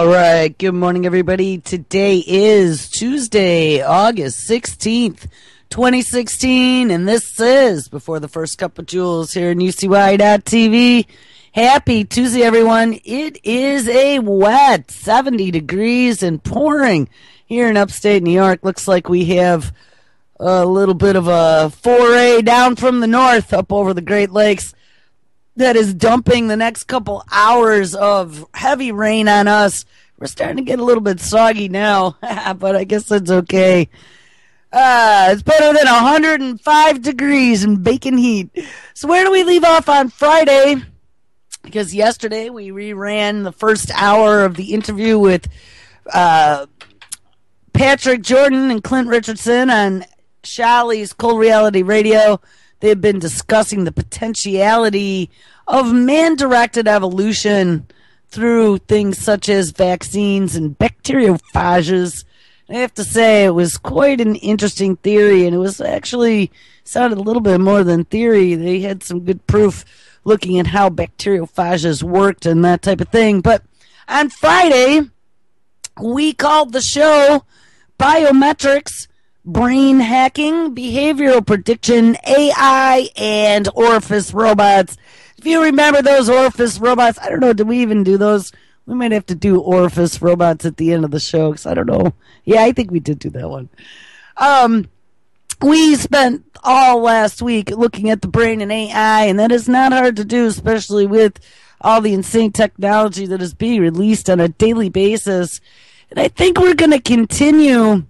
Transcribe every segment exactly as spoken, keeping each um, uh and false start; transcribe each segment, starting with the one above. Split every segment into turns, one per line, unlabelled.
All right. Good morning, everybody. Today is Tuesday, August sixteenth, twenty sixteen, and this is Before the First Cup of Jules here in U C Y dot T V. Happy Tuesday, everyone. It is a wet seventy degrees and pouring here in upstate New York. Looks like we have a little bit of a foray down from the north up over the Great Lakes that is dumping the next couple hours of heavy rain on us. We're starting to get a little bit soggy now, but I guess that's okay. Uh, it's better than one hundred five degrees and baking heat. So where do we leave off on Friday? Because yesterday we reran the first hour of the interview with uh, Patrick Jordan and Clint Richardson on Shalley's Cold Reality Radio. They've been discussing the potentiality of man-directed evolution through things such as vaccines and bacteriophages. I have to say, it was quite an interesting theory, and it was actually sounded a little bit more than theory. They had some good proof looking at how bacteriophages worked and that type of thing. But on Friday, we called the show Biometrics, Brain Hacking, Behavioral Prediction, A I, and Orifice Robots. If you remember those Orifice Robots, I don't know, did we even do those? We might have to do Orifice Robots at the end of the show, because I don't know. Yeah, I think we did do that one. Um, we spent all last week looking at the brain and A I, and that is not hard to do, especially with all the insane technology that is being released on a daily basis. And I think we're going to continue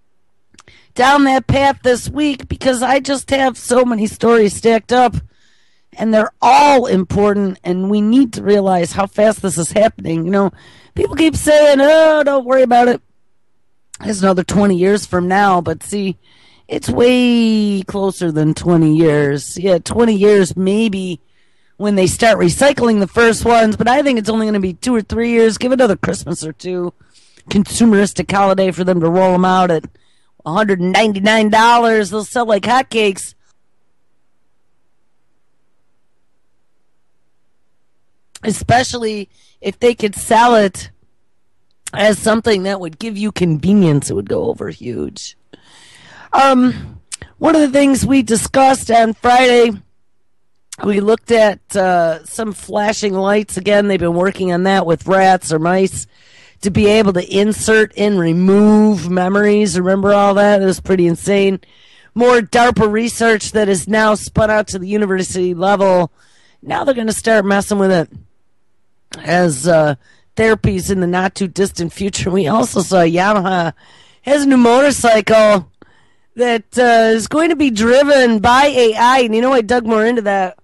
down that path this week because I just have so many stories stacked up, and they're all important, and we need to realize how fast this is happening. You know, people keep saying, oh, don't worry about it. It's another twenty years from now, but see, it's way closer than twenty years. Yeah, twenty years maybe when they start recycling the first ones, but I think it's only going to be two or three years. Give it another Christmas or two, consumeristic holiday for them to roll them out at one hundred ninety-nine dollars. They'll sell like hotcakes. Especially if they could sell it as something that would give you convenience, it would go over huge. Um, one of the things we discussed on Friday, we looked at uh, some flashing lights. Again, they've been working on that with rats or mice to be able to insert and remove memories. Remember all that? It was pretty insane. More DARPA research that is now spun out to the university level. Now they're going to start messing with it as uh, therapies in the not-too-distant future. We also saw Yamaha has a new motorcycle that uh, is going to be driven by A I. And you know, I dug more into that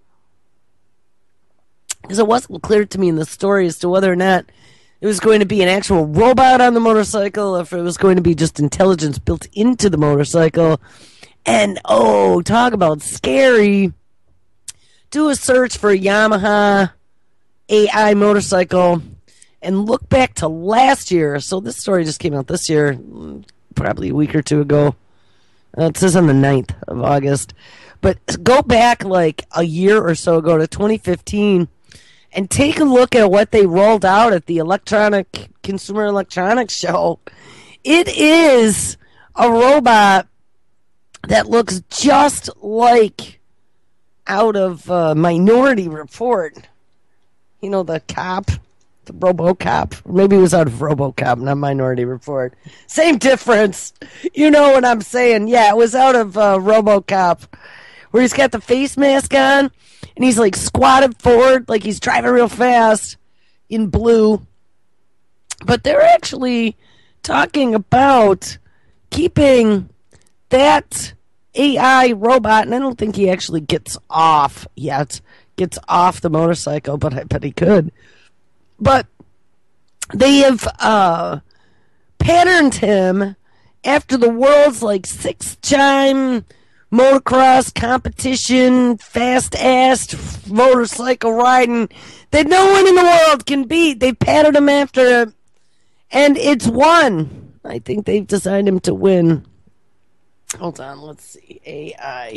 because it wasn't clear to me in the story as to whether or not it was going to be an actual robot on the motorcycle, or if it was going to be just intelligence built into the motorcycle. And, oh, talk about scary. Do a search for Yamaha A I motorcycle and look back to last year. So this story just came out this year, probably a week or two ago. Uh, it says on the ninth of August. But go back like a year or so ago to twenty fifteen. And take a look at what they rolled out at the Electronic Consumer Electronics Show. It is a robot that looks just like out of uh, Minority Report. You know, the cop, the RoboCop. Maybe it was out of RoboCop, not Minority Report. Same difference. You know what I'm saying. Yeah, it was out of uh, RoboCop, where he's got the face mask on. And he's like squatted forward, like he's driving real fast in blue. But they're actually talking about keeping that A I robot, and I don't think he actually gets off yet, gets off the motorcycle, but I bet he could. But they have uh, patterned him after the world's like six-time motocross competition, fast-ass motorcycle riding that no one in the world can beat. They patterned him after it, and it's won. I think they've designed him to win. Hold on, let's see. A I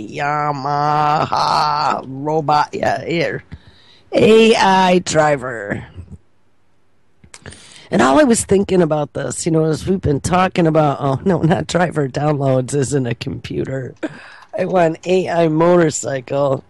Yamaha robot. Yeah, here. A I driver. And all I was thinking about this, you know, as we've been talking about, oh, no, not driver downloads isn't a computer. I want A I motorcycle.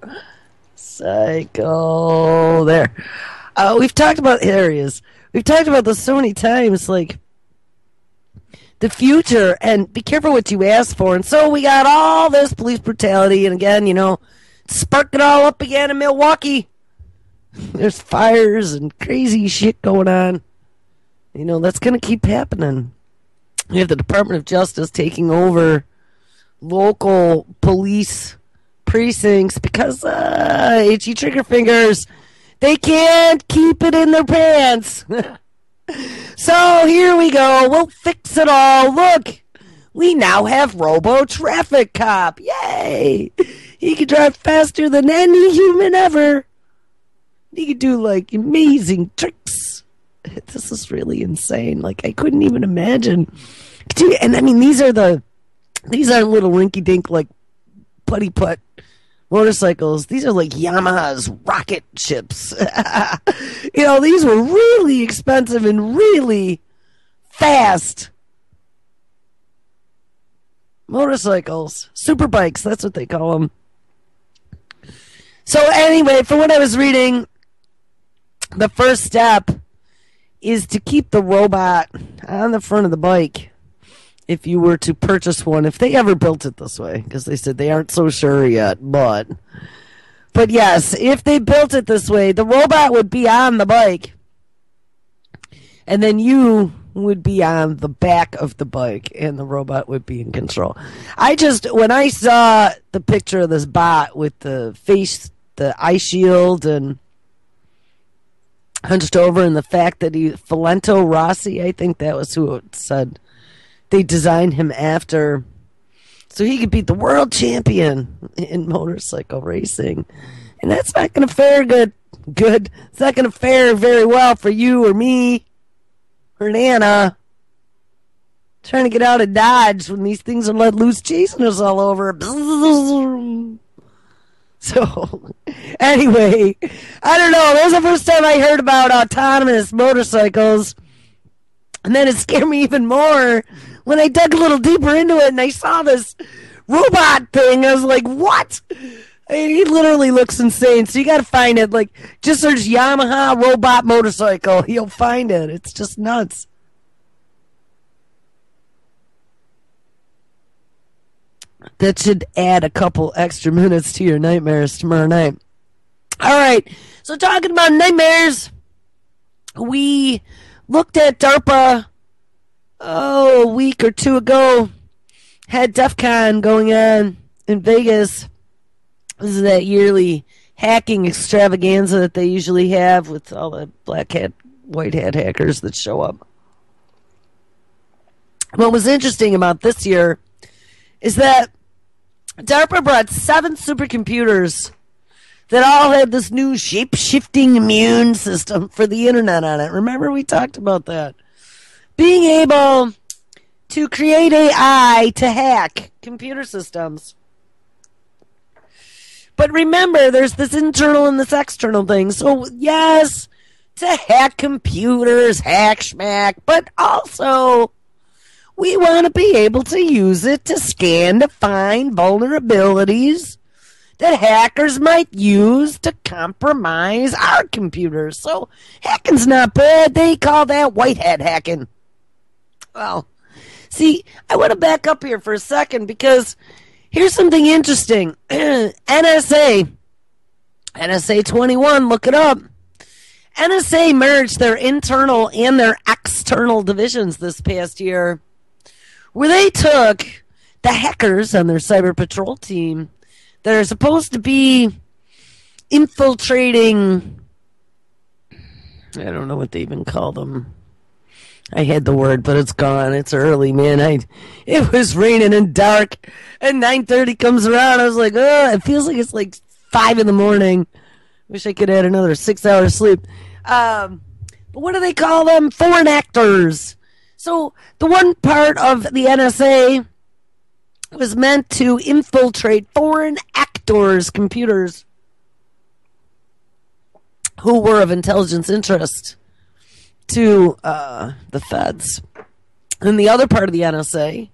Cycle. There. Uh, we've talked about areas. We've talked about this so many times, like the future, and be careful what you ask for. And so we got all this police brutality, and again, you know, spark it all up again in Milwaukee. There's fires and crazy shit going on. You know, that's going to keep happening. We have the Department of Justice taking over local police precincts because uh, itchy trigger fingers. They can't keep it in their pants. So here we go. We'll fix it all. Look, we now have Robo Traffic Cop. Yay! He can drive faster than any human ever. He can do like amazing tricks. This is really insane. Like, I couldn't even imagine. And I mean, these are the, these aren't little rinky dink like putty putt motorcycles. These are like Yamaha's rocket ships. You know, these were really expensive and really fast motorcycles. Super bikes, that's what they call them. So anyway, from what I was reading, the first step is to keep the robot on the front of the bike if you were to purchase one, if they ever built it this way, because they said they aren't so sure yet, but but yes, if they built it this way, the robot would be on the bike, and then you would be on the back of the bike, and the robot would be in control. I just, when I saw the picture of this bot with the face, the eye shield, and hunched over, and the fact that he, Valentino Rossi, I think that was who it said, they designed him after, so he could beat the world champion in motorcycle racing. And that's not going to fare good. Good. It's not going to fare very well for you or me or Nana trying to get out of Dodge when these things are let loose chasing us all over. So, anyway, I don't know. That was the first time I heard about autonomous motorcycles. And then it scared me even more when I dug a little deeper into it and I saw this robot thing. I was like, what? I mean, he literally looks insane. So you got to find it. Like, just search Yamaha robot motorcycle. You'll find it. It's just nuts. That should add a couple extra minutes to your nightmares tomorrow night. All right. So talking about nightmares, we looked at DARPA oh, a week or two ago. Had DEF CON going on in Vegas. This is that yearly hacking extravaganza that they usually have with all the black hat, white hat hackers that show up. What was interesting about this year is that DARPA brought seven supercomputers that all had this new shape-shifting immune system for the internet on it. Remember, we talked about that. Being able to create A I to hack computer systems. But remember, there's this internal and this external thing. So, yes, to hack computers, hack schmack, but also we want to be able to use it to scan to find vulnerabilities that hackers might use to compromise our computers. So hacking's not bad. They call that white hat hacking. Well, see, I want to back up here for a second because here's something interesting. N S A, N S A twenty-one, look it up. N S A merged their internal and their external divisions this past year, where they took the hackers on their cyber patrol team that are supposed to be infiltrating, I don't know what they even call them. I had the word, but it's gone. It's early, man. I, it was raining and dark, and nine thirty comes around. I was like, oh, it feels like it's like five in the morning. Wish I could add another six hours sleep. Um, but what do they call them? Foreign actors. So the one part of the N S A was meant to infiltrate foreign actors' computers who were of intelligence interest to uh, the feds. And the other part of the N S A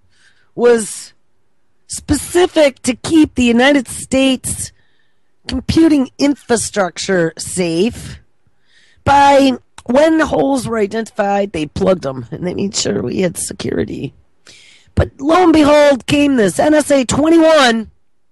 was specific to keep the United States computing infrastructure safe by, when holes were identified, they plugged them and they made sure we had security. But lo and behold came this N S A twenty-one.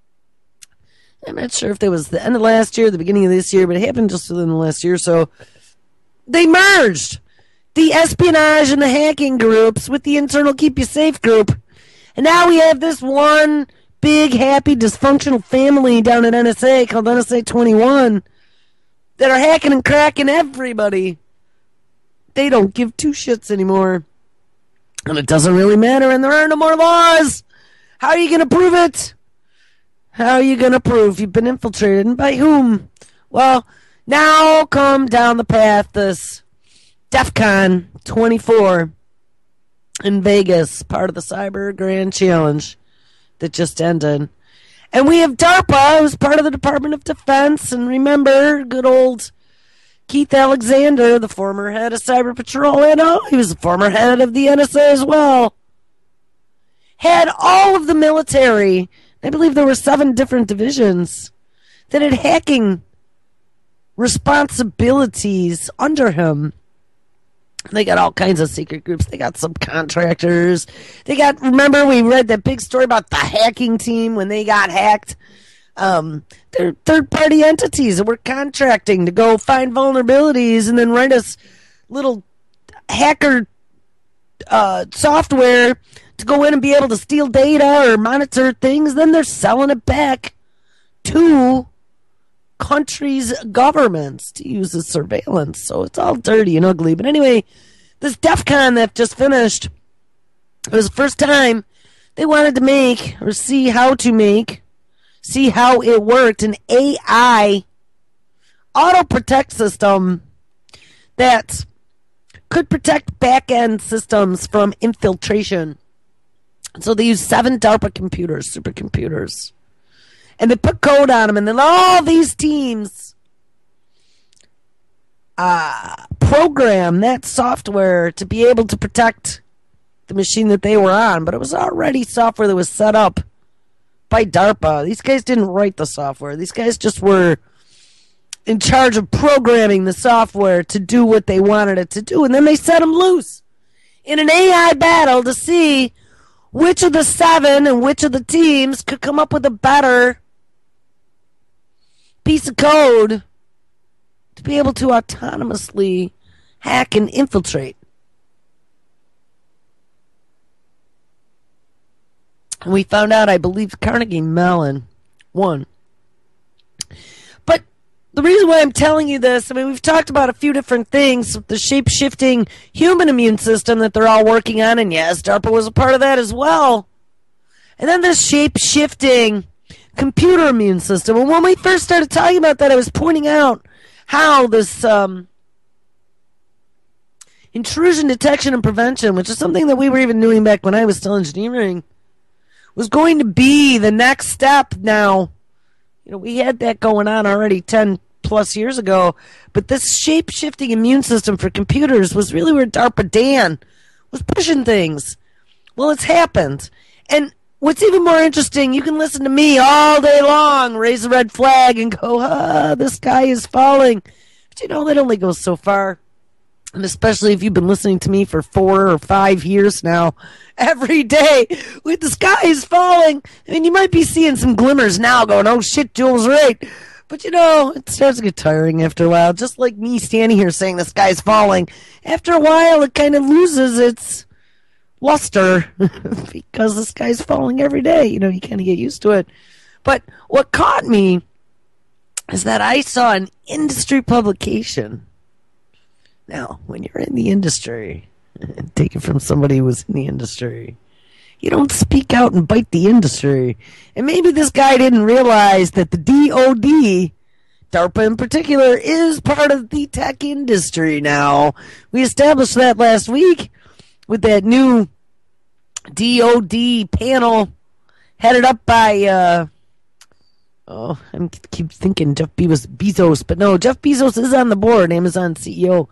I'm not sure if it was the end of last year, the beginning of this year, but it happened just within the last year or so. They merged the espionage and the hacking groups with the internal Keep You Safe group. And now we have this one big, happy, dysfunctional family down at N S A called N S A twenty-one that are hacking and cracking everybody. They don't give two shits anymore. And it doesn't really matter, and there are no more laws. How are you going to prove it? How are you going to prove you've been infiltrated, and by whom? Well, now come down the path this DEF CON twenty-four in Vegas, part of the Cyber Grand Challenge that just ended. And we have DARPA, who's part of the Department of Defense, and remember, good old Keith Alexander, the former head of Cyber Patrol, and oh, he was the former head of the N S A as well, had all of the military, I believe there were seven different divisions, that had hacking responsibilities under him. They got all kinds of secret groups. They got subcontractors. They got, remember we read that big story about the hacking team when they got hacked? Um, they're third-party entities that were contracting to go find vulnerabilities and then write us little hacker uh, software to go in and be able to steal data or monitor things. Then they're selling it back to countries' governments to use as surveillance. So it's all dirty and ugly. But anyway, this DEF CON that just finished, it was the first time they wanted to make or see how to make see how it worked, an A I auto protect system that could protect back-end systems from infiltration. So they used seven DARPA computers, supercomputers, and they put code on them, and then all these teams uh, program that software to be able to protect the machine that they were on. But it was already software that was set up by DARPA. These guys didn't write the software. These guys just were in charge of programming the software to do what they wanted it to do. And then they set them loose in an A I battle to see which of the seven and which of the teams could come up with a better piece of code to be able to autonomously hack and infiltrate. And we found out, I believe, Carnegie Mellon won. But the reason why I'm telling you this, I mean, we've talked about a few different things, the shape-shifting human immune system that they're all working on, and yes, DARPA was a part of that as well. And then this shape-shifting computer immune system. And when we first started talking about that, I was pointing out how this um, intrusion detection and prevention, which is something that we were even doing back when I was still engineering, was going to be the next step now. You know, we had that going on already ten plus years ago, but this shape-shifting immune system for computers was really where DARPA Dan was pushing things. Well, it's happened. And what's even more interesting, you can listen to me all day long, raise the red flag and go, ah, the sky is falling. But you know, that only goes so far. And especially if you've been listening to me for four or five years now, every day, with the sky is falling. I mean, you might be seeing some glimmers now going, oh shit, Jules, right. But you know, it starts to get tiring after a while. Just like me standing here saying the sky's falling. After a while, it kind of loses its luster because the sky's falling every day. You know, you kind of get used to it. But what caught me is that I saw an industry publication. Now, when you're in the industry, take it from somebody who was in the industry, you don't speak out and bite the industry. And maybe this guy didn't realize that the D O D, DARPA in particular, is part of the tech industry now. We established that last week with that new D O D panel headed up by, uh, oh, I keep thinking Jeff Bezos, Bezos, but no, Jeff Bezos is on the board, Amazon C E O.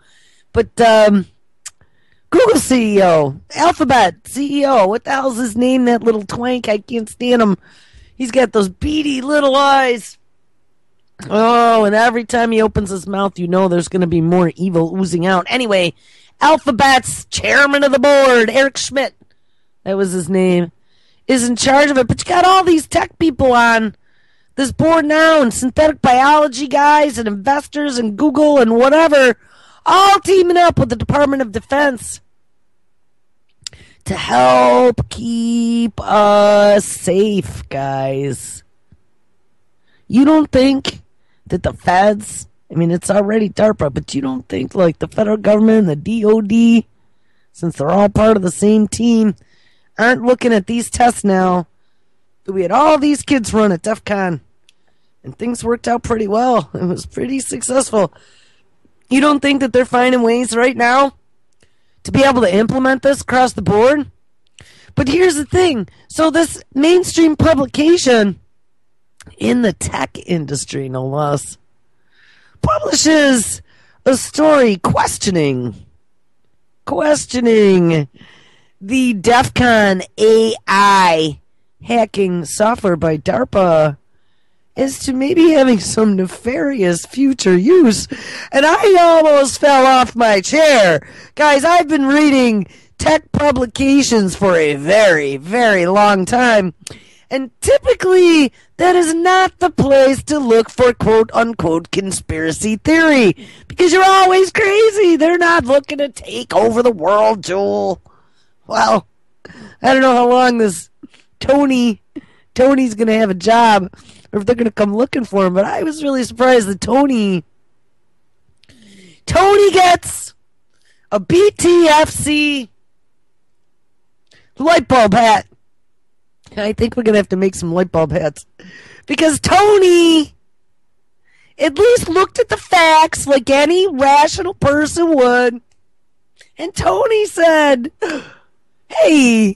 But um, Google C E O, Alphabet C E O, what the hell's his name? That little twank, I can't stand him. He's got those beady little eyes. Oh, and every time he opens his mouth, you know there's going to be more evil oozing out. Anyway, Alphabet's chairman of the board, Eric Schmidt, that was his name, is in charge of it. But you got all these tech people on this board now, and synthetic biology guys, and investors, and Google, and whatever, all teaming up with the Department of Defense to help keep us safe, guys. You don't think that the feds, I mean, it's already DARPA, but you don't think like the federal government and the D O D, since they're all part of the same team, aren't looking at these tests now? We had all these kids run at DEF CON, and things worked out pretty well. It was pretty successful. You don't think that they're finding ways right now to be able to implement this across the board? But here's the thing. So this mainstream publication in the tech industry, no less, publishes a story questioning, questioning the DEF CON A I hacking software by DARPA as to maybe having some nefarious future use. And I almost fell off my chair. Guys, I've been reading tech publications for a very, very long time. And typically, that is not the place to look for quote-unquote conspiracy theory. Because you're always crazy. They're not looking to take over the world, Joel. Well, I don't know how long this Tony, Tony's going to have a job, or if they're going to come looking for him. But I was really surprised that Tony, Tony gets a B T F C light bulb hat. I think we're going to have to make some light bulb hats. Because Tony at least looked at the facts like any rational person would. And Tony said, hey,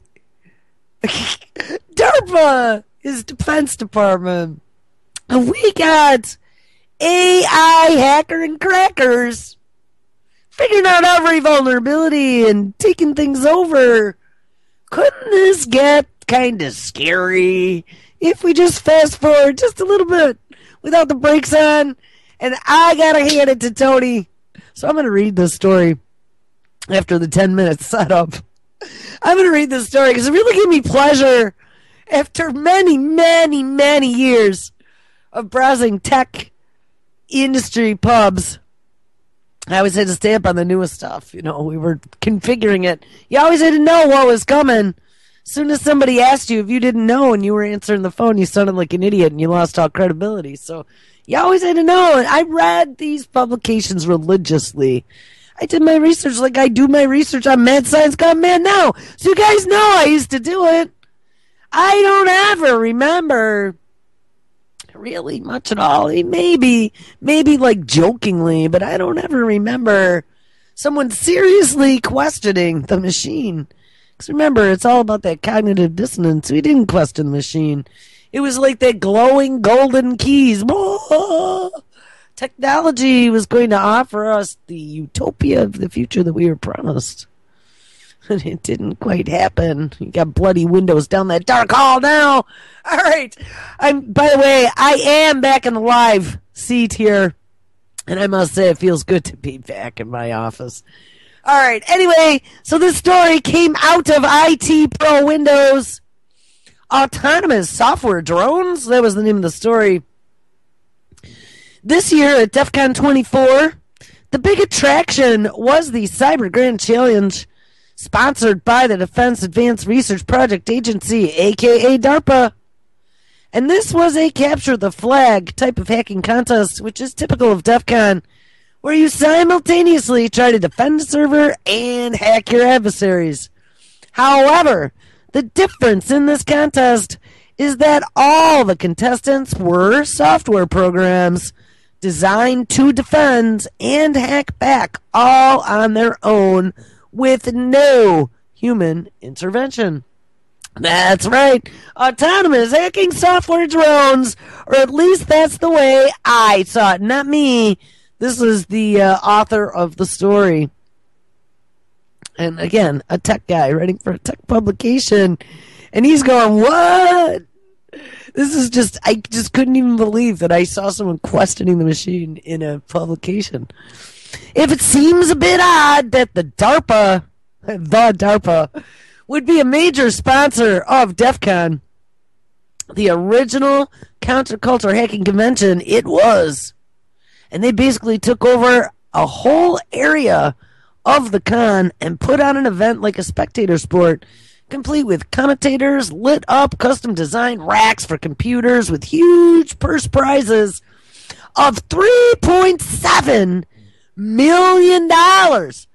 DARPA is Defense Department. And we got A I hacker and crackers figuring out every vulnerability and taking things over. Couldn't this get kind of scary if we just fast forward just a little bit without the brakes on? And I gotta hand it to Tony. So I'm gonna read this story after the ten minutes setup. I'm gonna read this story because it really gave me pleasure after many, many, many years of browsing tech industry pubs. I always had to stay up on the newest stuff. You know, we were configuring it. You always had to know what was coming. As soon as somebody asked you if you didn't know and you were answering the phone, you sounded like an idiot and you lost all credibility. So you always had to know. And I read these publications religiously. I did my research like I do my research on Mad Science Gone Mad now. So you guys know I used to do it. I don't ever remember really much at all. Maybe, maybe like jokingly, but I don't ever remember someone seriously questioning the machine. Because remember, it's all about that cognitive dissonance. We didn't question the machine. It was like that glowing golden keys. Whoa! Technology was going to offer us the utopia of the future that we were promised. And it didn't quite happen. You got bloody windows down that dark hall now. All right. I'm. By the way, I am back in the live seat here. And I must say, it feels good to be back in my office. All right. Anyway, so this story came out of I T Pro Windows. Autonomous software drones. That was the name of the story. This year at DEF CON twenty-four, the big attraction was the Cyber Grand Challenge, sponsored by the Defense Advanced Research Project Agency, aka DARPA. And this was a capture the flag type of hacking contest, which is typical of DEF CON, where you simultaneously try to defend a server and hack your adversaries. However, the difference in this contest is that all the contestants were software programs designed to defend and hack back all on their own with no human intervention. That's right. Autonomous hacking software drones, or at least that's the way I saw it. Not me. This is the uh, author of the story. And again, a tech guy writing for a tech publication. And he's going, what? This is just, I just couldn't even believe that I saw someone questioning the machine in a publication. If it seems a bit odd that the DARPA, the DARPA, would be a major sponsor of DEF CON, the original counterculture hacking convention, it was. And they basically took over a whole area of the con and put on an event like a spectator sport, complete with commentators, lit up, custom designed racks for computers with huge purse prizes of three point seven million dollars.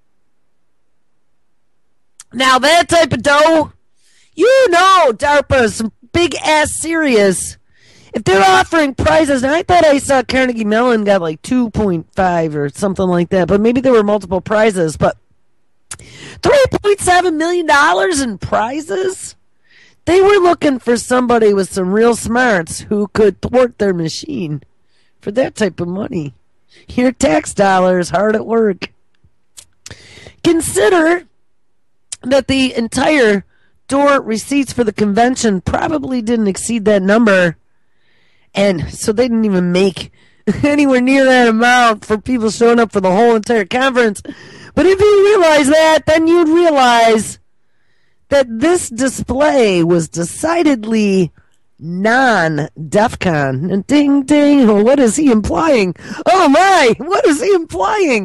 Now that type of dough, you know DARPA is some big ass serious. If they're offering prizes, and I thought I saw Carnegie Mellon got like two point five or something like that, but maybe there were multiple prizes, but three point seven million dollars in prizes? They were looking for somebody with some real smarts who could thwart their machine for that type of money. Your tax dollars hard at work. Consider that the entire door receipts for the convention probably didn't exceed that number. And so they didn't even make anywhere near that amount for people showing up for the whole entire conference. But if you realize that, then you'd realize that this display was decidedly non-DEF CON. And ding, ding, well, what is he implying? Oh my, what is he implying?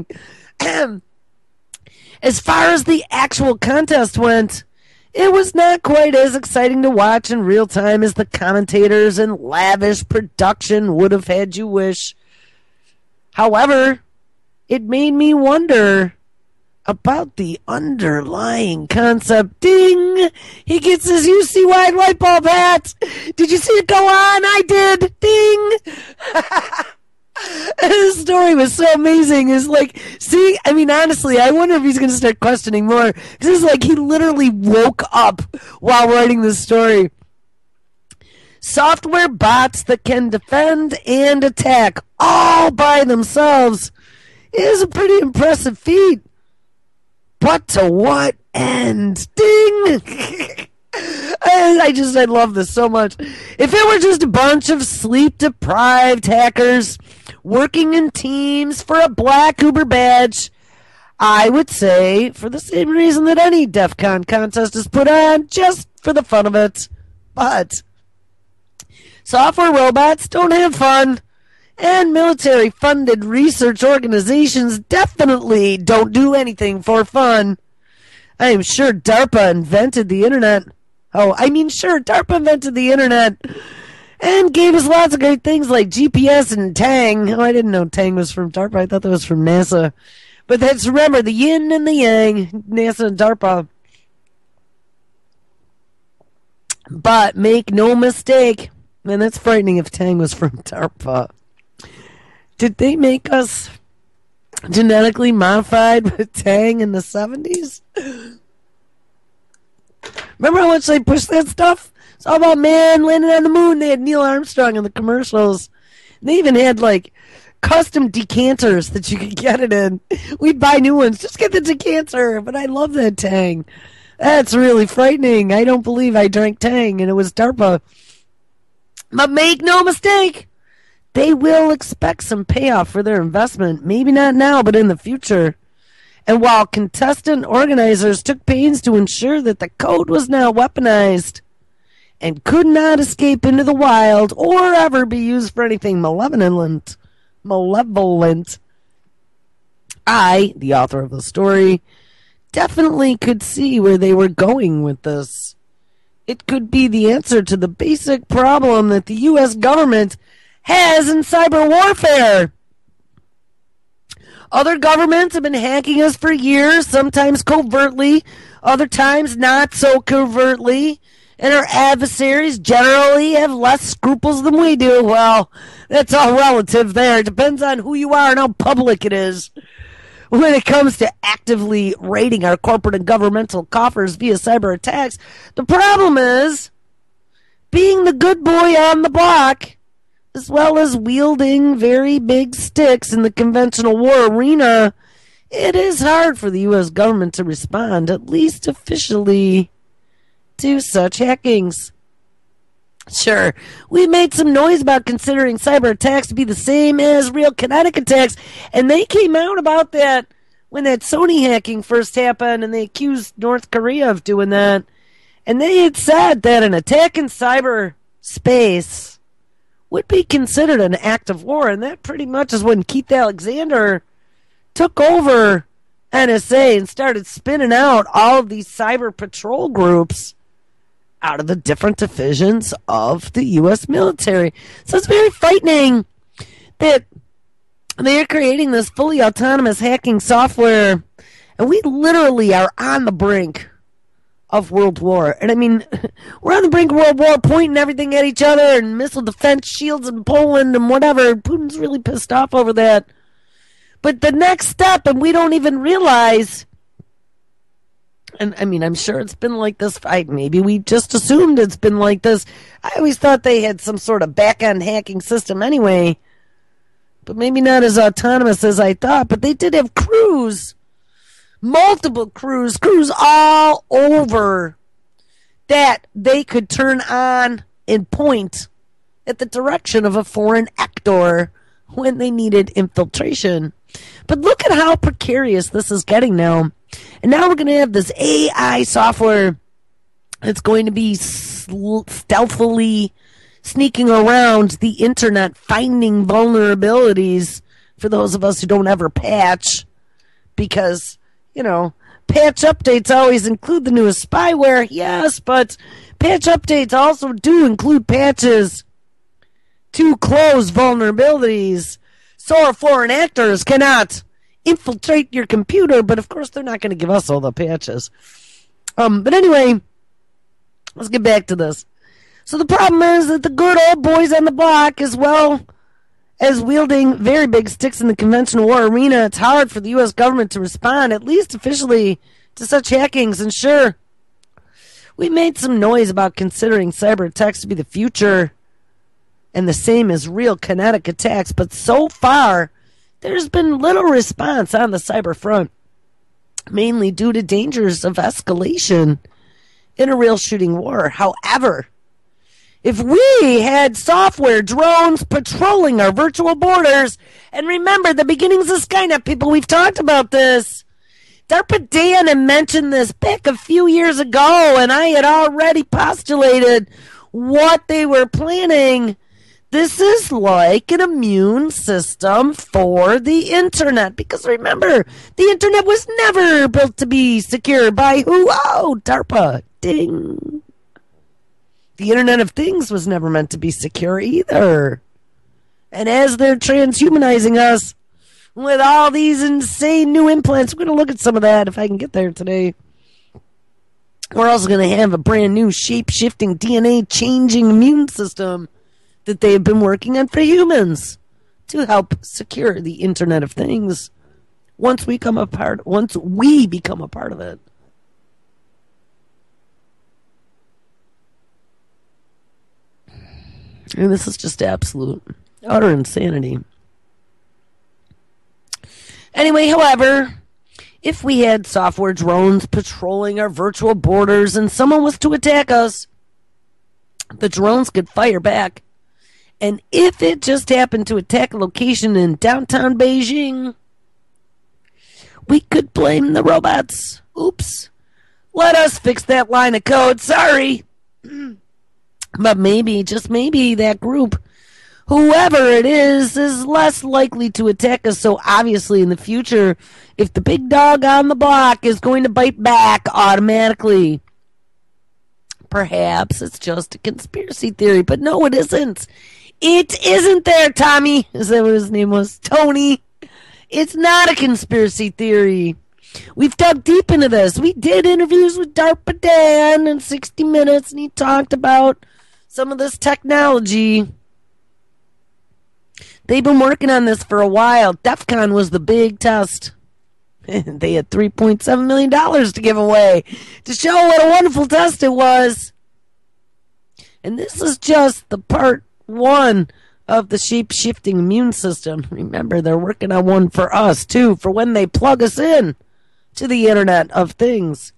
As far as the actual contest went, it was not quite as exciting to watch in real time as the commentators and lavish production would have had you wish. However, it made me wonder about the underlying concept. Ding! He gets his U C wide light bulb hat. Did you see it go on? I did. Ding! This story was so amazing. It's like, see, I mean, honestly, I wonder if he's going to start questioning more. Because it's like he literally woke up while writing this story. Software bots that can defend and attack all by themselves is a pretty impressive feat. But to what end? Ding! I just, I love this so much. If it were just a bunch of sleep-deprived hackers working in teams for a black Uber badge, I would say, for the same reason that any DEF CON contest is put on, just for the fun of it. But software robots don't have fun, and military-funded research organizations definitely don't do anything for fun. I am sure DARPA invented the internet. Oh, I mean, sure, DARPA invented the internet and gave us lots of great things like G P S and Tang. Oh, I didn't know Tang was from DARPA. I thought that was from NASA. But that's, remember, the yin and the yang, NASA and DARPA. But make no mistake, man, that's frightening if Tang was from DARPA. Did they make us genetically modified with Tang in the seventies? Remember how much they pushed that stuff? It's all about man landing on the moon. They had Neil Armstrong in the commercials. And they even had, like, custom decanters that you could get it in. We'd buy new ones. Just get the decanter. But I love that Tang. That's really frightening. I don't believe I drank Tang, and it was DARPA. But make no mistake, they will expect some payoff for their investment. Maybe not now, but in the future. And while contestant organizers took pains to ensure that the code was now weaponized and could not escape into the wild or ever be used for anything malevolent, malevolent, I, the author of the story, definitely could see where they were going with this. It could be the answer to the basic problem that the U S government has in cyber warfare. Other governments have been hacking us for years, sometimes covertly, other times not so covertly, and our adversaries generally have less scruples than we do. Well, that's all relative there. It depends on who you are and how public it is. When it comes to actively raiding our corporate and governmental coffers via cyber attacks, the problem is being the good boy on the block, as well as wielding very big sticks in the conventional war arena, it is hard for the U S government to respond, at least officially, to such hackings. Sure, we made some noise about considering cyber attacks to be the same as real kinetic attacks, and they came out about that when that Sony hacking first happened, and they accused North Korea of doing that. And they had said that an attack in cyberspace would be considered an act of war, and that pretty much is when Keith Alexander took over N S A and started spinning out all of these cyber patrol groups out of the different divisions of the U S military. So it's very frightening that they're creating this fully autonomous hacking software, and we literally are on the brink of World War. And I mean, we're on the brink of World War, pointing everything at each other and missile defense shields in Poland and whatever. Putin's really pissed off over that. But the next step, and we don't even realize, and I mean, I'm sure it's been like this. I, maybe we just assumed it's been like this. I always thought they had some sort of back-end hacking system anyway, but maybe not as autonomous as I thought. But they did have crews, multiple crews, crews all over that they could turn on and point at the direction of a foreign actor when they needed infiltration. But look at how precarious this is getting now. And now we're going to have this A I software that's going to be stealthily sneaking around the internet, finding vulnerabilities for those of us who don't ever patch. Because, you know, patch updates always include the newest spyware, yes, but patch updates also do include patches to close vulnerabilities so our foreign actors cannot infiltrate your computer. But of course, they're not going to give us all the patches. Um, but anyway, let's get back to this. So the problem is that the good old boys on the block, as well as wielding very big sticks in the conventional war arena, it's hard for the U S government to respond, at least officially, to such hackings. And sure, we made some noise about considering cyber attacks to be the future and the same as real kinetic attacks, but so far, there's been little response on the cyber front, mainly due to dangers of escalation in a real shooting war. However, if we had software drones patrolling our virtual borders, and remember the beginnings of Skynet, people, we've talked about this. DARPA Dan had mentioned this back a few years ago, and I had already postulated what they were planning. This is like an immune system for the internet. Because remember, the internet was never built to be secure by who? Oh, DARPA. Ding. The Internet of Things was never meant to be secure either. And as they're transhumanizing us with all these insane new implants, we're going to look at some of that if I can get there today. We're also going to have a brand new shape-shifting, D N A-changing immune system that they have been working on for humans to help secure the Internet of Things once we come a part once we become a part of it. And this is just absolute utter insanity. Anyway, however, if we had software drones patrolling our virtual borders and someone was to attack us, the drones could fire back. And if it just happened to attack a location in downtown Beijing, we could blame the robots. Oops. Let us fix that line of code. Sorry. But maybe, just maybe, that group, whoever it is, is less likely to attack us. So obviously in the future, if the big dog on the block is going to bite back automatically, perhaps it's just a conspiracy theory. But no, it isn't. It isn't there, Tommy. Is that what his name was? Tony. It's not a conspiracy theory. We've dug deep into this. We did interviews with DARPA Dan in sixty minutes, and he talked about some of this technology. They've been working on this for a while. DEF CON was the big test. They had three point seven million dollars to give away to show what a wonderful test it was. And this is just the part one of the shape-shifting immune system. Remember, they're working on one for us, too, for when they plug us in to the Internet of Things.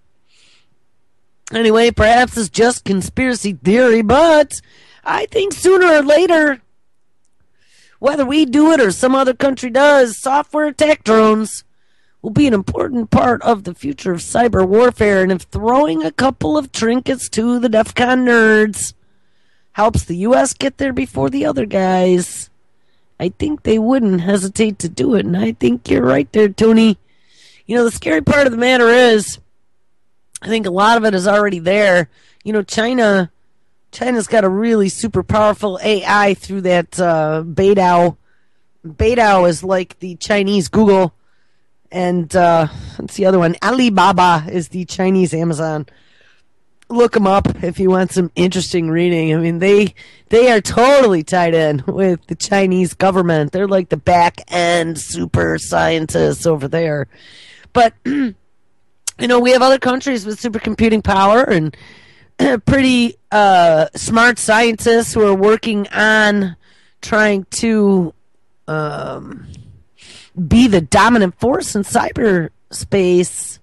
Anyway, perhaps it's just conspiracy theory, but I think sooner or later, whether we do it or some other country does, software attack drones will be an important part of the future of cyber warfare. And if throwing a couple of trinkets to the DEF CON nerds helps the U S get there before the other guys, I think they wouldn't hesitate to do it. And I think you're right there, Tony. You know, the scary part of the matter is, I think a lot of it is already there. You know, China... China's got a really super powerful A I through that uh, Beidou. Beidou is like the Chinese Google. And uh, what's the other one? Alibaba is the Chinese Amazon. Look them up if you want some interesting reading. I mean, they they are totally tied in with the Chinese government. They're like the back-end super scientists over there. But, you know, we have other countries with supercomputing power and pretty uh, smart scientists who are working on trying to um, be the dominant force in cyberspace,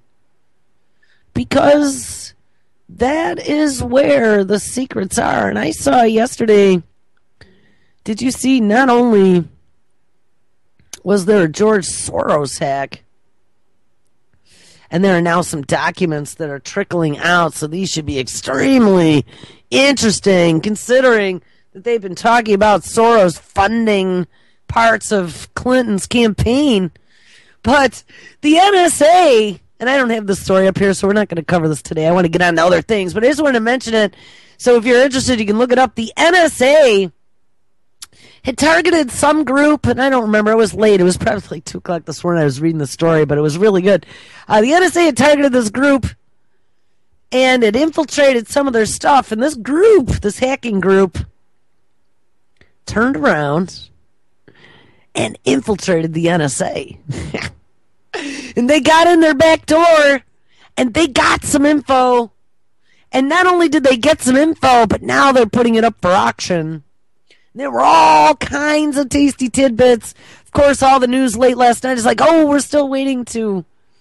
because that is where the secrets are. And I saw yesterday, did you see, not only was there a George Soros hack, and there are now some documents that are trickling out, so these should be extremely interesting, considering that they've been talking about Soros funding parts of Clinton's campaign. But the N S A, and I don't have the story up here, so we're not going to cover this today. I want to get on to other things, but I just wanted to mention it. So if you're interested, you can look it up. The N S A had targeted some group, and I don't remember. It was late. It was probably like two o'clock this morning. I was reading the story, but it was really good. Uh, the N S A had targeted this group, and it infiltrated some of their stuff. And this group, this hacking group, turned around and infiltrated the N S A. And they got in their back door, and they got some info. And not only did they get some info, but now they're putting it up for auction. There were all kinds of tasty tidbits. Of course, all the news late last night is like, oh, we're still waiting to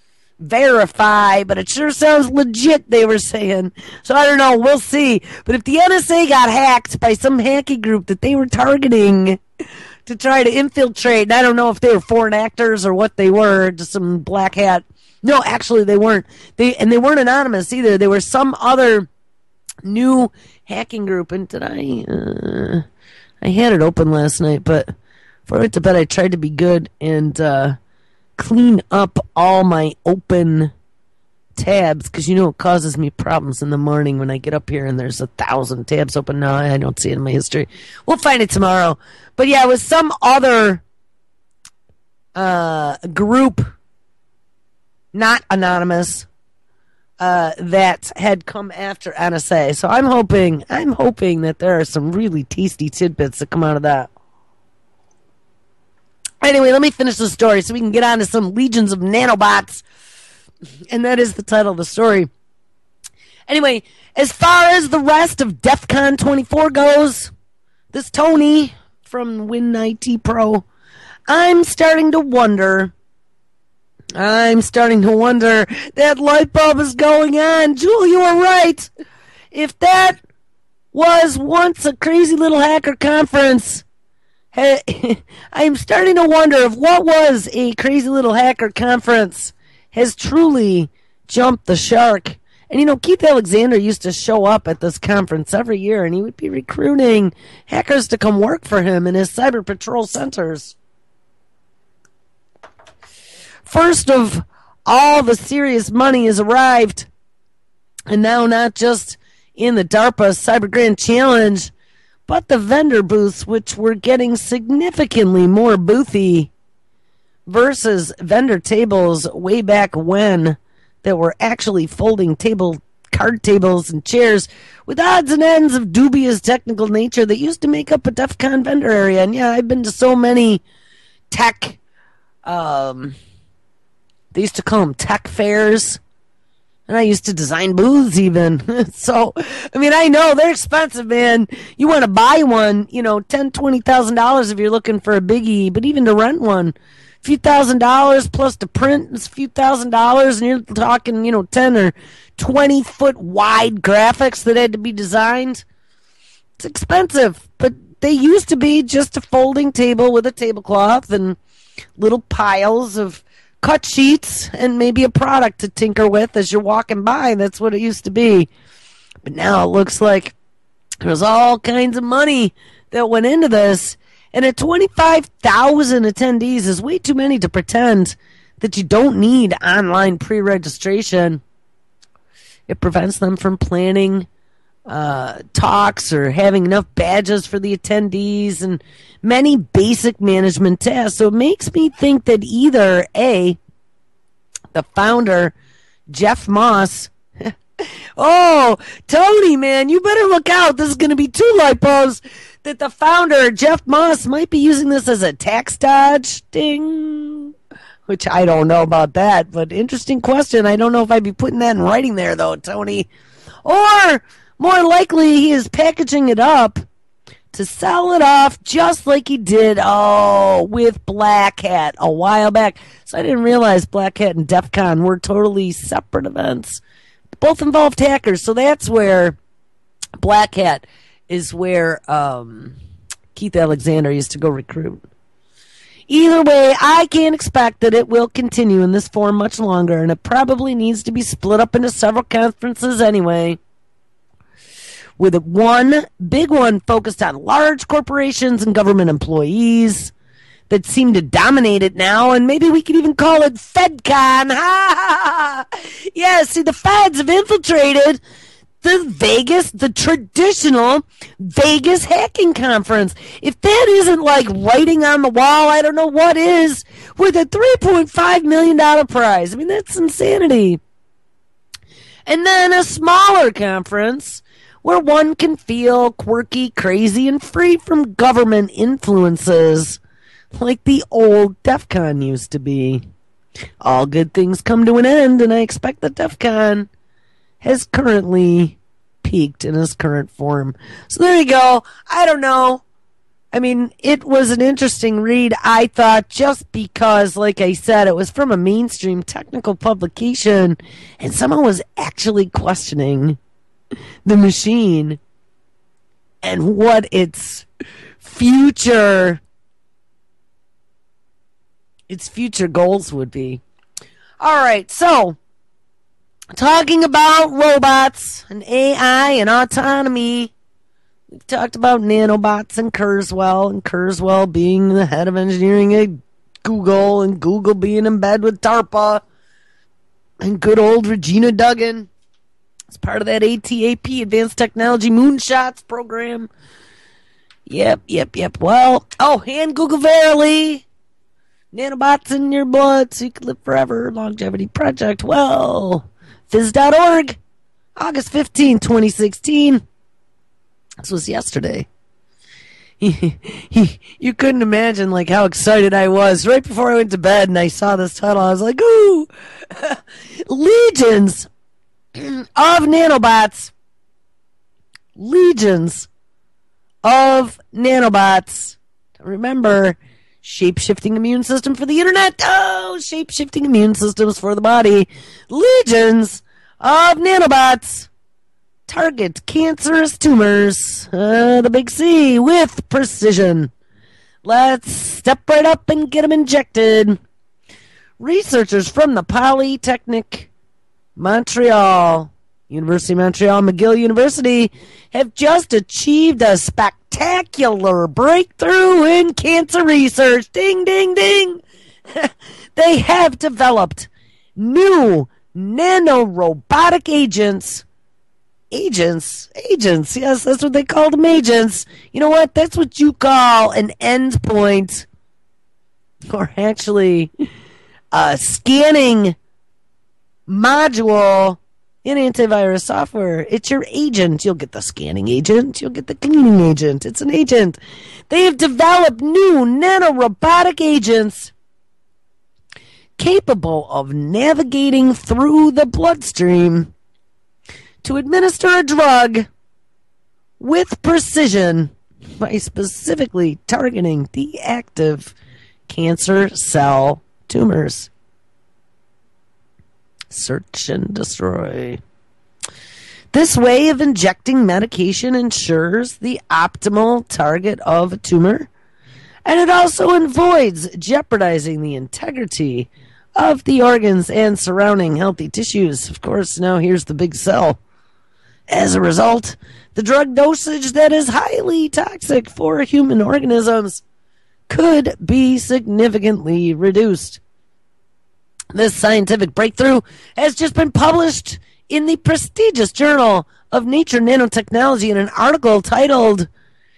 verify, but it sure sounds legit, they were saying. So I don't know, we'll see. But if the N S A got hacked by some hacking group that they were targeting to try to infiltrate, and I don't know if they were foreign actors or what they were, just some black hat. No, actually they weren't. They and they weren't anonymous either. They were some other new hacking group. And did I... Uh, I had it open last night, but before I went to bed, I tried to be good and uh, clean up all my open tabs, because, you know, it causes me problems in the morning when I get up here and there's a thousand tabs open. Now I don't see it in my history. We'll find it tomorrow. But, yeah, it was some other uh, group, not anonymous, Uh, that had come after N S A. So I'm hoping, I'm hoping that there are some really tasty tidbits that come out of that. Anyway, let me finish the story so we can get on to some legions of nanobots. And that is the title of the story. Anyway, as far as the rest of DEF CON twenty-four goes, this Tony from Win I T Pro, I'm starting to wonder... I'm starting to wonder, that light bulb is going on. Jewel, you were right. If that was once a crazy little hacker conference, hey, I'm starting to wonder if what was a crazy little hacker conference has truly jumped the shark. And, you know, Keith Alexander used to show up at this conference every year, and he would be recruiting hackers to come work for him in his cyber patrol centers. First of all, the serious money has arrived, and now not just in the DARPA Cyber Grand Challenge, but the vendor booths, which were getting significantly more boothy versus vendor tables way back when that were actually folding table card tables and chairs with odds and ends of dubious technical nature that used to make up a DEF CON vendor area. And yeah, I've been to so many tech... Um, They used to call them tech fairs And I used to design booths even. So, I mean, I know they're expensive, man. You want to buy one, you know, ten, twenty thousand dollars if you're looking for a biggie, but even to rent one, a few thousand dollars plus to print is a few thousand dollars, and you're talking, you know, ten or twenty foot wide graphics that had to be designed. It's expensive, but they used to be just a folding table with a tablecloth and little piles of cut sheets and maybe a product to tinker with as you're walking by. That's what it used to be. But now it looks like there's all kinds of money that went into this. And at twenty-five thousand attendees is way too many to pretend that you don't need online pre-registration. It prevents them from planning uh, talks or having enough badges for the attendees and many basic management tasks. So it makes me think that either A, the founder, Jeff Moss, oh, Tony, man, you better look out. This is going to be two lipos. That the founder, Jeff Moss, might be using this as a tax dodge. Ding. Which I don't know about that, but interesting question. I don't know if I'd be putting that in writing there, though, Tony. Or, more likely, he is packaging it up to sell it off just like he did, oh, with Black Hat a while back. So I didn't realize Black Hat and DEF CON were totally separate events. Both involved hackers, so that's where Black Hat is where um, Keith Alexander used to go recruit. Either way, I can't expect that it will continue in this form much longer, and it probably needs to be split up into several conferences anyway, with one big one focused on large corporations and government employees that seem to dominate it now, and maybe we could even call it FedCon. Ha! Yeah, see, the feds have infiltrated the Vegas, the traditional Vegas hacking conference. If that isn't like writing on the wall, I don't know what is, with a three point five million dollars prize. I mean, that's insanity. And then a smaller conference where one can feel quirky, crazy, and free from government influences, like the old DEF CON used to be. All good things come to an end, and I expect that DEF CON has currently peaked in its current form. So there you go. I don't know. I mean, it was an interesting read, I thought, just because, like I said, it was from a mainstream technical publication, and someone was actually questioning the machine and what its future its future goals would be. All right, so talking about robots and A I and autonomy, we've talked about nanobots and Kurzweil, and Kurzweil being the head of engineering at Google, and Google being in bed with DARPA, and good old Regina Duggan as part of that A T A P, Advanced Technology Moonshots program. Yep, yep, yep. Well, oh, and Google Verily, nanobots in your blood so you can live forever, longevity project. Well, phys dot org, August fifteenth, twenty sixteen. This was yesterday. You couldn't imagine like how excited I was right before I went to bed and I saw this title. I was like, ooh, legions of nanobots, legions of nanobots. Remember, shape-shifting immune system for the internet. Oh, shape-shifting immune systems for the body. Legions of nanobots target cancerous tumors, uh, the big C, with precision. Let's step right up and get them injected. Researchers from the Polytechnic Montreal, University of Montreal, McGill University, have just achieved a spectacular breakthrough in cancer research. Ding, ding, ding. They have developed new nanorobotic agents. Agents, agents, yes, that's what they call them, agents. You know what? That's what you call an endpoint, or actually a scanning module in antivirus software. It's your agent. You'll get the scanning agent. You'll get the cleaning agent. It's an agent. They have developed new nanorobotic agents capable of navigating through the bloodstream to administer a drug with precision by specifically targeting the active cancer cell tumors. Search and destroy. This way of injecting medication ensures the optimal target of a tumor, and it also avoids jeopardizing the integrity of the organs and surrounding healthy tissues. Of course, now here's the big sell. As a result, the drug dosage that is highly toxic for human organisms could be significantly reduced. This scientific breakthrough has just been published in the prestigious Journal of Nature Nanotechnology in an article titled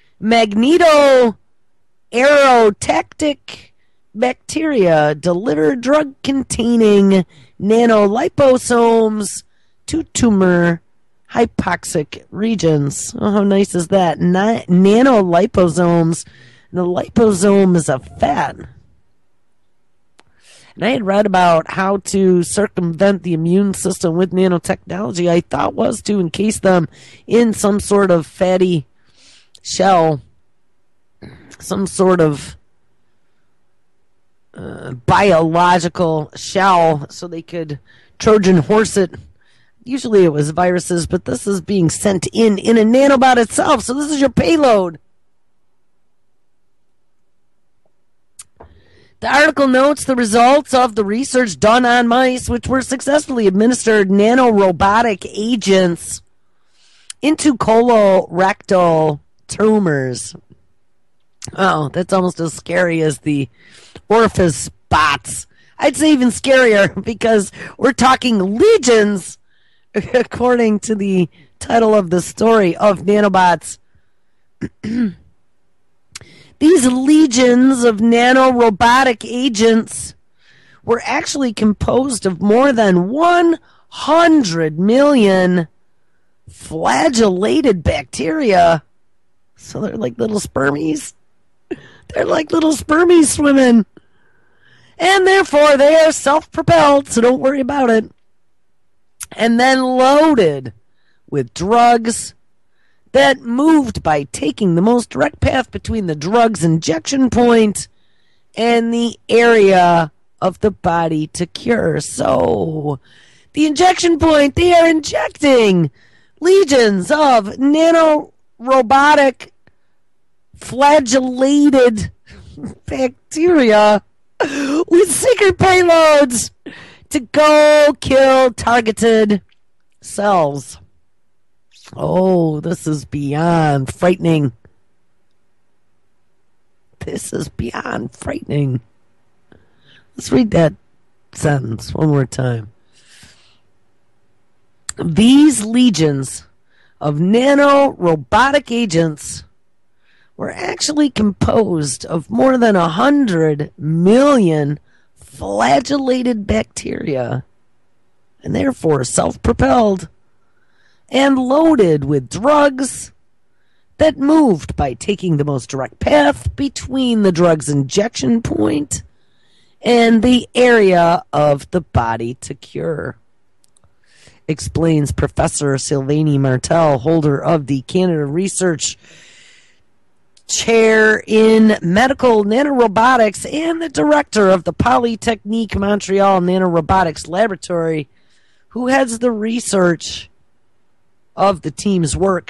Magnetoaerotactic Bacteria Deliver Drug-Containing Nanoliposomes to Tumor Hypoxic Regions. Oh, how nice is that? Na- nanoliposomes. The liposome is a fat. And I had read about how to circumvent the immune system with nanotechnology. I thought was to encase them in some sort of fatty shell, some sort of uh, biological shell, so they could Trojan horse it. Usually it was viruses, but this is being sent in in a nanobot itself. So this is your payload. The article notes the results of the research done on mice, which were successfully administered nanorobotic agents into colorectal tumors. Oh, that's almost as scary as the orifice spots. I'd say even scarier because we're talking legions, according to the title of the story, of nanobots. These legions of nanorobotic agents were actually composed of more than one hundred million flagellated bacteria. So they're like little spermies. They're like little spermies swimming. And therefore they are self-propelled, so don't worry about it. And then loaded with drugs that moved by taking the most direct path between the drug's injection point and the area of the body to cure. So, the injection point, they are injecting legions of nanorobotic flagellated bacteria with secret payloads to go kill targeted cells. Oh, this is beyond frightening. This is beyond frightening. Let's read that sentence one more time. These legions of nanorobotic agents were actually composed of more than a hundred million flagellated bacteria, and therefore self-propelled and loaded with drugs that moved by taking the most direct path between the drug's injection point and the area of the body to cure. Explains Professor Sylvanie Martel, holder of the Canada Research Chair in Medical Nanorobotics and the director of the Polytechnique Montreal Nanorobotics Laboratory, who heads the research of the team's work.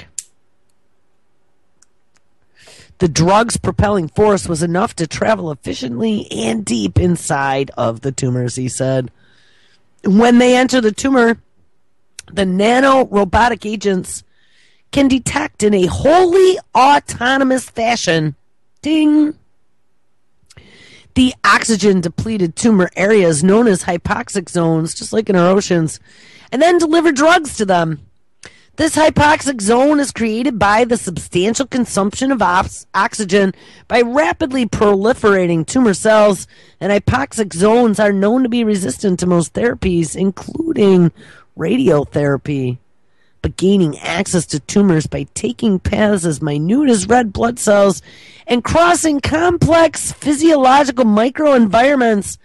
The drug's propelling force was enough to travel efficiently and deep inside of the tumors, he said. When they enter the tumor, the nanorobotic agents can detect in a wholly autonomous fashion, ding, the oxygen-depleted tumor areas known as hypoxic zones, just like in our oceans, and then deliver drugs to them. This hypoxic zone is created by the substantial consumption of ox- oxygen by rapidly proliferating tumor cells, and hypoxic zones are known to be resistant to most therapies, including radiotherapy. But gaining access to tumors by taking paths as minute as red blood cells and crossing complex physiological microenvironments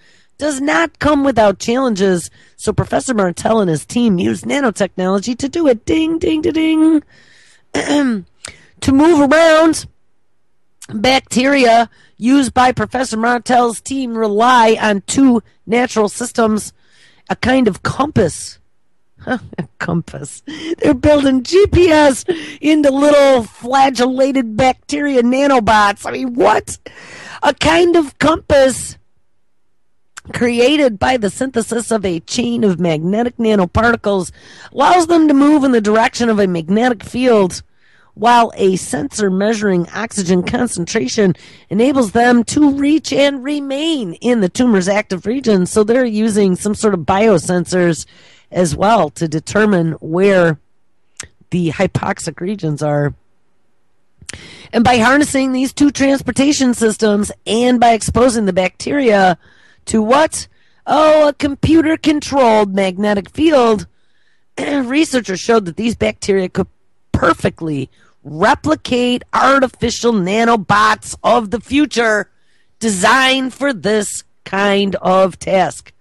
does not come without challenges. So Professor Martell and his team use nanotechnology to do it. Ding, ding, ding, ding. To move around, bacteria used by Professor Martell's team rely on two natural systems, a kind of compass. A compass. They're building G P S into little flagellated bacteria nanobots. I mean, what? A kind of compass created by the synthesis of a chain of magnetic nanoparticles allows them to move in the direction of a magnetic field, while a sensor measuring oxygen concentration enables them to reach and remain in the tumor's active region. So they're using some sort of biosensors as well to determine where the hypoxic regions are. And by harnessing these two transportation systems and by exposing the bacteria to what? Oh, a computer-controlled magnetic field, researchers showed that these bacteria could perfectly replicate artificial nanobots of the future designed for this kind of task.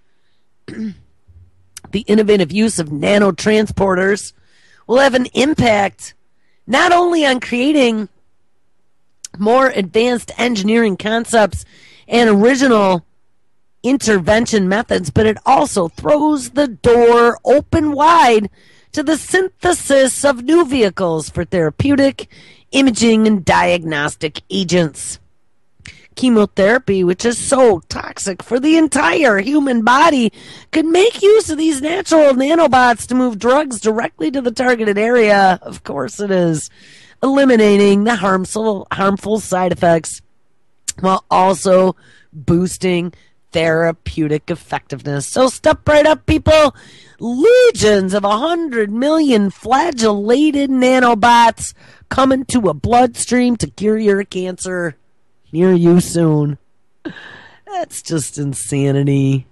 The innovative use of nanotransporters will have an impact not only on creating more advanced engineering concepts and original intervention methods, but it also throws the door open wide to the synthesis of new vehicles for therapeutic, imaging, and diagnostic agents. Chemotherapy, which is so toxic for the entire human body, could make use of these natural nanobots to move drugs directly to the targeted area. Of course it is. Eliminating the harmful, harmful side effects while also boosting therapeutic effectiveness. So step right up, people. Legions of a hundred million flagellated nanobots coming to a bloodstream to cure your cancer near you soon. That's just insanity.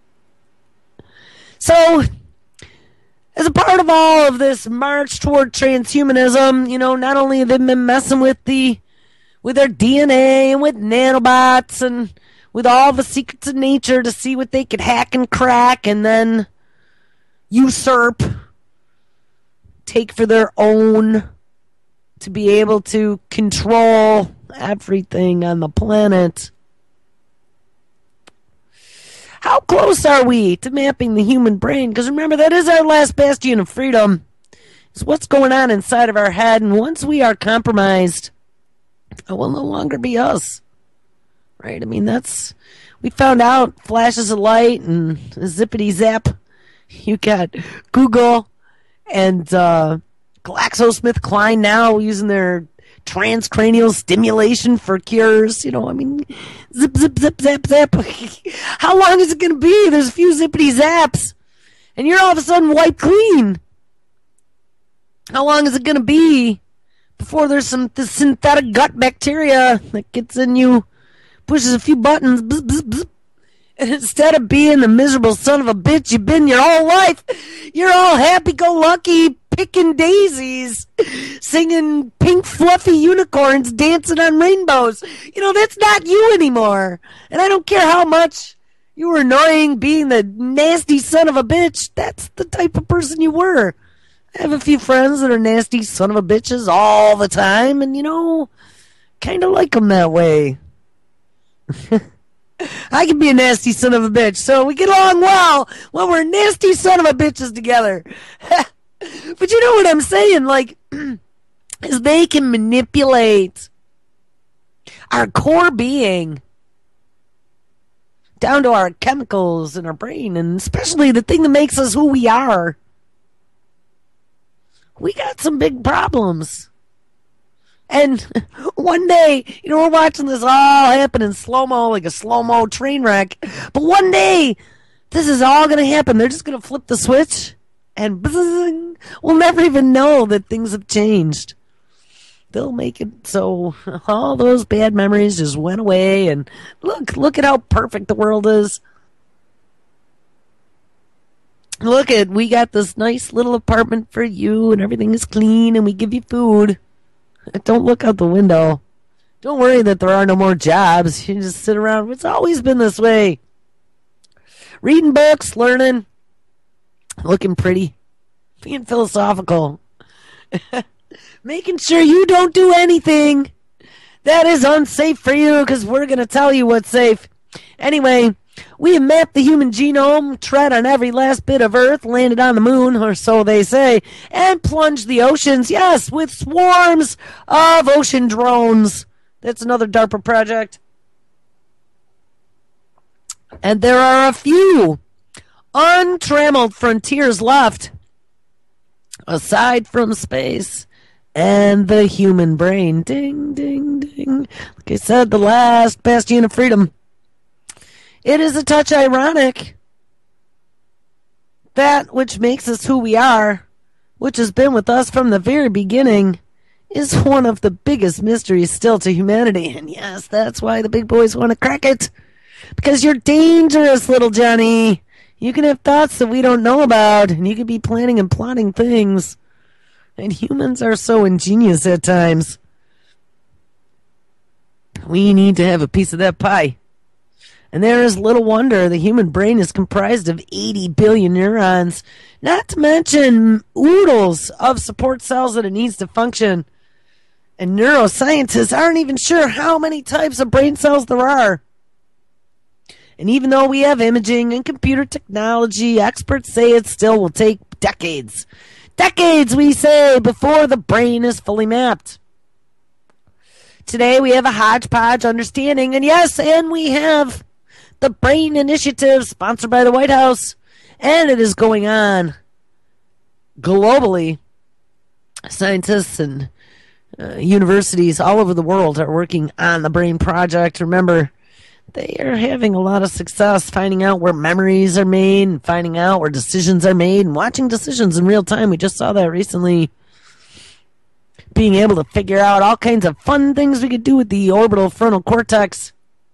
So, as a part of all of this march toward transhumanism, you know, not only have they been messing with the with their D N A and with nanobots and with all the secrets of nature to see what they could hack and crack and then usurp, take for their own, to be able to control everything on the planet. How close are we to mapping the human brain? Because remember, that is our last bastion of freedom. It's what's going on inside of our head, and once we are compromised, it will no longer be us. Right? I mean, that's, we found out flashes of light and zippity zap. You got Google and uh, GlaxoSmithKline now using their transcranial stimulation for cures. You know, I mean, zip, zip, zip, zap, zap. How long is it going to be? There's a few zippity zaps, and you're all of a sudden wiped clean. How long is it going to be before there's some this synthetic gut bacteria that gets in you, pushes a few buttons, bzz, bzz, bzz, and instead of being the miserable son of a bitch you've been your whole life, you're all happy-go-lucky, picking daisies, singing pink fluffy unicorns, dancing on rainbows. You know, that's not you anymore. And I don't care how much you were annoying, being the nasty son of a bitch. That's the type of person you were. I have a few friends that are nasty son of a bitches all the time, and, you know, kind of like them that way. I can be a nasty son of a bitch, so we get along well when we're nasty son of a bitches together. But you know what I'm saying? Like, is they can manipulate our core being down to our chemicals in our brain, and especially the thing that makes us who we are. We got some big problems. And one day, you know, we're watching this all happen in slow-mo, like a slow-mo train wreck. But one day, this is all going to happen. They're just going to flip the switch, and bzzz, we'll never even know that things have changed. They'll make it so all those bad memories just went away, and look, look at how perfect the world is. Look at, we got this nice little apartment for you, and everything is clean, and we give you food. Don't look out the window. Don't worry that there are no more jobs. You just sit around. It's always been this way. reading books, learning, looking pretty, being philosophical, making sure you don't do anything that is unsafe for you, because we're going to tell you what's safe. Anyway, we have mapped the human genome, tread on every last bit of Earth, landed on the moon, or so they say, and plunged the oceans, yes, with swarms of ocean drones. That's another DARPA project. And there are a few untrammeled frontiers left, aside from space and the human brain. Ding, ding, ding. Like I said, the last bastion of freedom. It is a touch ironic that which makes us who we are, which has been with us from the very beginning, is one of the biggest mysteries still to humanity. And yes, that's why the big boys want to crack it. Because you're dangerous, little Johnny. You can have thoughts that we don't know about, and you can be planning and plotting things. And humans are so ingenious at times. We need to have a piece of that pie. And there is little wonder the human brain is comprised of eighty billion neurons, not to mention oodles of support cells that it needs to function. And neuroscientists aren't even sure how many types of brain cells there are. And even though we have imaging and computer technology, experts say it still will take decades. Decades, we say, before the brain is fully mapped. Today we have a hodgepodge understanding, and yes, and we have the Brain Initiative, sponsored by the White House, and it is going on globally. Scientists and uh, universities all over the world are working on the Brain Project. Remember, they are having a lot of success finding out where memories are made, and finding out where decisions are made, and watching decisions in real time. We just saw that recently. Being able to figure out all kinds of fun things we could do with the orbital frontal cortex.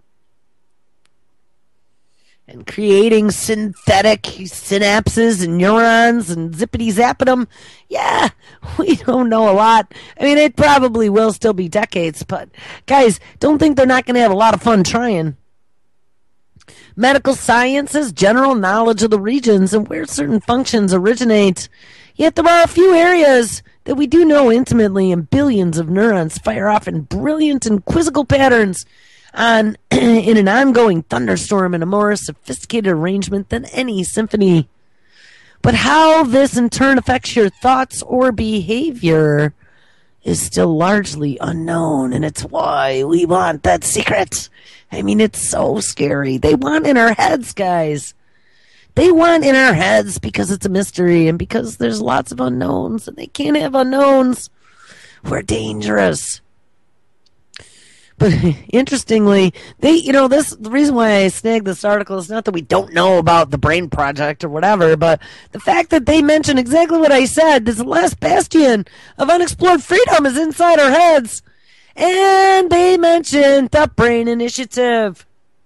And creating synthetic synapses and neurons and zippity-zapping them. Yeah, we don't know a lot. I mean, it probably will still be decades, but guys, don't think they're not going to have a lot of fun trying. Medical sciences, general knowledge of the regions and where certain functions originate. Yet there are a few areas that we do know intimately, and billions of neurons fire off in brilliant and quizzical patterns on in an ongoing thunderstorm in a more sophisticated arrangement than any symphony. But how this in turn affects your thoughts or behavior is still largely unknown, and it's why we want that secret. I mean, it's so scary. They want in our heads, guys. They want in our heads because it's a mystery and because there's lots of unknowns, and they can't have unknowns. We're dangerous. But interestingly, they, you know, this, the reason why I snagged this article is not that we don't know about the Brain Project or whatever, but the fact that they mention exactly what I said, this last bastion of unexplored freedom is inside our heads. And they mentioned the Brain Initiative.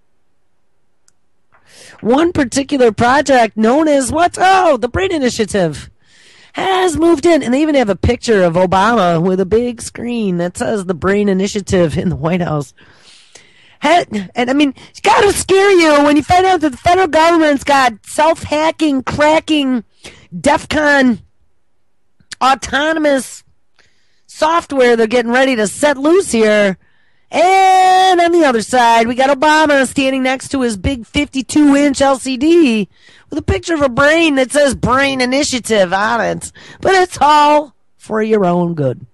One particular project known as what? Oh, the Brain Initiative has moved in. And they even have a picture of Obama with a big screen that says the Brain Initiative in the White House. And, I mean, it's got to scare you when you find out that the federal government's got self-hacking, cracking, DEFCON, autonomous software they're getting ready to set loose here. And on the other side, we got Obama standing next to his big fifty-two inch L C D with a picture of a brain that says Brain Initiative on it. But it's all for your own good.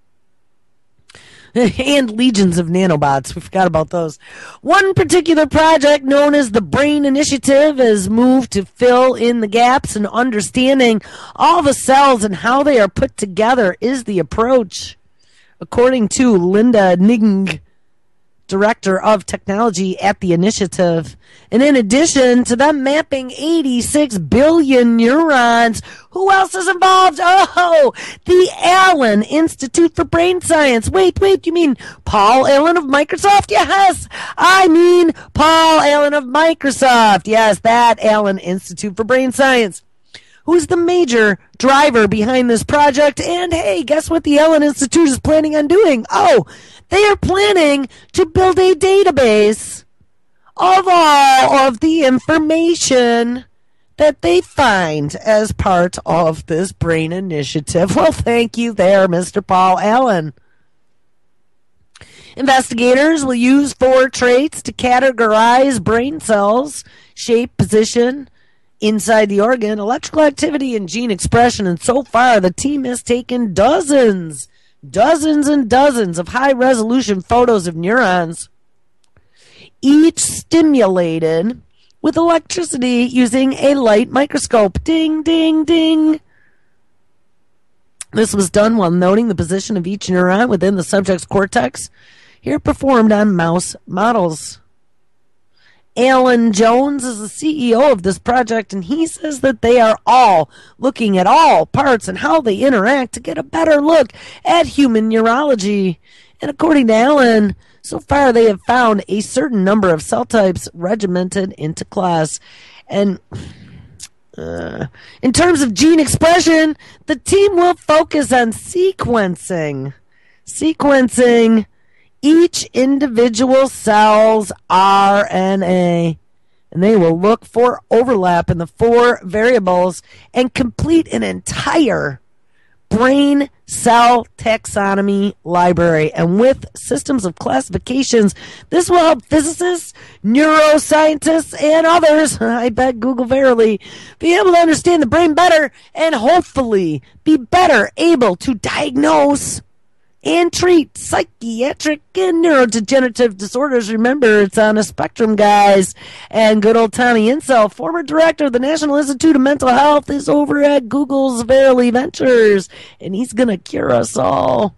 And legions of nanobots. We forgot about those. One particular project known as the Brain Initiative has moved to fill in the gaps, and understanding all the cells and how they are put together is the approach. According to Linda Ning, Director of Technology at the initiative. And in addition to them mapping eighty-six billion neurons, who else is involved? Oh, the Allen Institute for Brain Science. Wait, wait, you mean Paul Allen of Microsoft? Yes, I mean Paul Allen of Microsoft. Yes, that Allen Institute for Brain Science, who's the major driver behind this project. And hey, guess what the Allen Institute is planning on doing? Oh, they are planning to build a database of all of the information that they find as part of this brain initiative. Well, thank you there, Mister Paul Allen. Investigators will use four traits to categorize brain cells: shape, position, inside the organ, electrical activity, and gene expression. And so far, the team has taken dozens, dozens and dozens of high-resolution photos of neurons, each stimulated with electricity using a light microscope. Ding, ding, ding. This was done while noting the position of each neuron within the subject's cortex, here performed on mouse models. Alan Jones is the C E O of this project, and he says that they are all looking at all parts and how they interact to get a better look at human neurology. And according to Alan, so far they have found a certain number of cell types regimented into class. And uh, in terms of gene expression, the team will focus on sequencing. Sequencing each individual cell's R N A, and they will look for overlap in the four variables and complete an entire brain cell taxonomy library. And with systems of classifications, this will help physicists, neuroscientists, and others, I bet Google verily, be able to understand the brain better and hopefully be better able to diagnose and treat psychiatric and neurodegenerative disorders. Remember, it's on a spectrum, guys. And good old Tommy Insel, former director of the National Institute of Mental Health, is over at Google's Verily Ventures, and he's going to cure us all.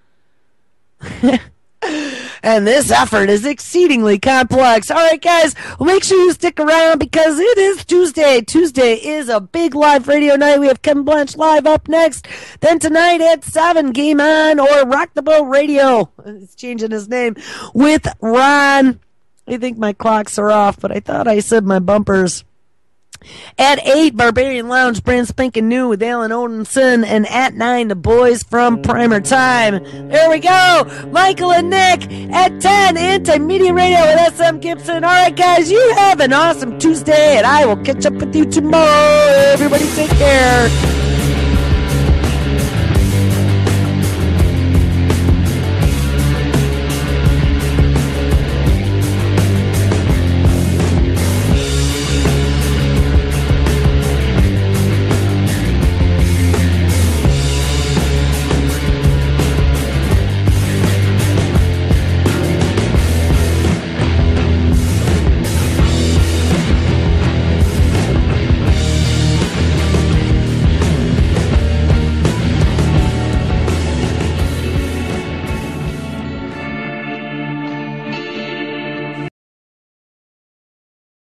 And this effort is exceedingly complex. All right, guys, well, make sure you stick around because it is Tuesday. Tuesday is a big live radio night. We have Kevin Blanche live up next. Then tonight at seven, Game On or Rock the Boat Radio. He's changing his name with Ron. I think my clocks are off, but I thought I said my bumpers. At eight, Barbarian Lounge, brand spanking new with Alan Odinson. And at nine, the boys from Primer Time. There we go. Michael and Nick. At ten, Anti-Media Radio with S M Gibson. All right, guys, you have an awesome Tuesday, and I will catch up with you tomorrow. Everybody take care.